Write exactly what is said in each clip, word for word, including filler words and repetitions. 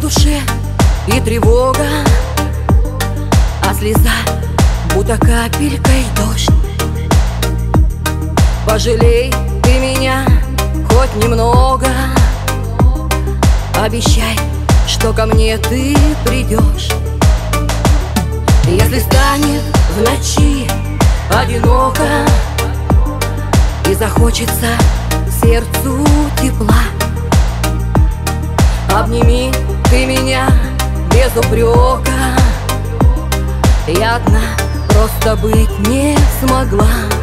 душе и тревога, а слеза будто капелькой дождь. Пожалей ты меня хоть немного, обещай, что ко мне ты придешь. Если станет в ночи одиноко и захочется сердцу тепла, обними ты меня без упрека. Я одна просто быть не смогла.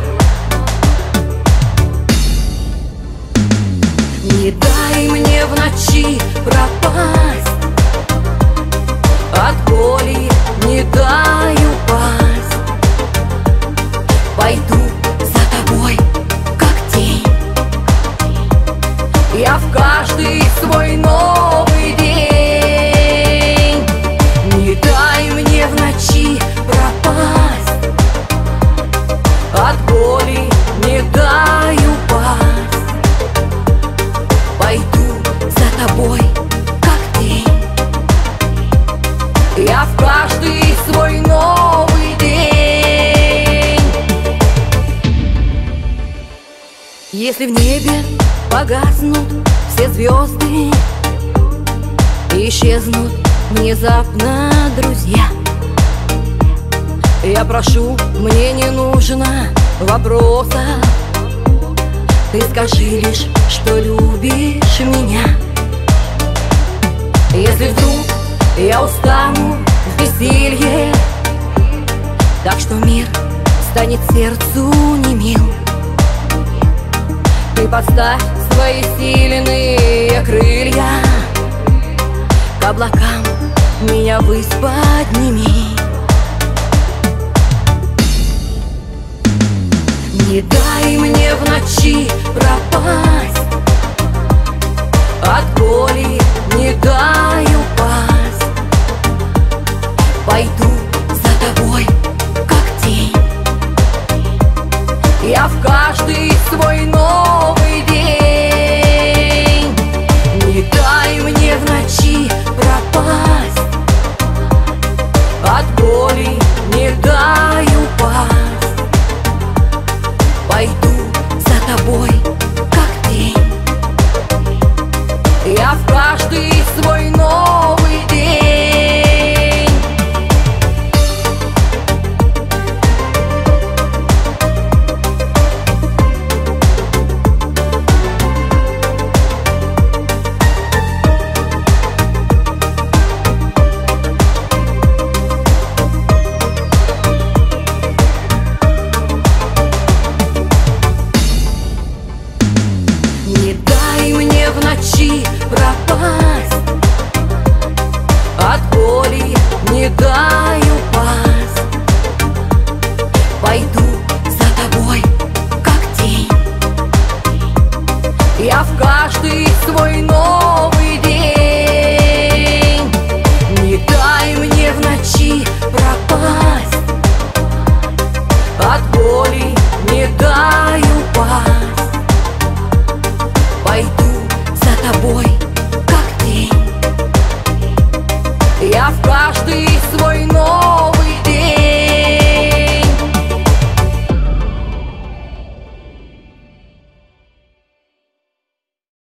Не дай мне в ночи пропасть, от боли не дай упасть. Пойду за тобой, как тень, я в каждый свой новый день. Не дай мне в ночи пропасть, от боли не дай упасть. Пойду за тобой, как тень, я в каждый свой новый день. Если в небе погаснут все звезды, исчезнут внезапно друзья, я прошу, мне не нужно вопроса, ты скажи лишь, что любишь меня. Если вдруг я устану в бессилье, так что мир станет сердцу немил, ты подставь свои сильные крылья, к облакам меня ввысь подними. Не дай мне в ночи пропасть, от боли не дай упасть. Пойду за тобой, как тень, я в каждый свой новый день. Не дай мне в ночи пропасть, от боли не дай упасть. Пойду за тобой, как тень, я в каждый свой новый день. Не дай мне в ночи пропасть, от боли не дай упасть. Пойду за тобой, как тень, я в каждый свой новый день. Не дай мне в ночи пропасть, от боли не дай упасть. Пойду за тобой, как тень, я в каждый свой новый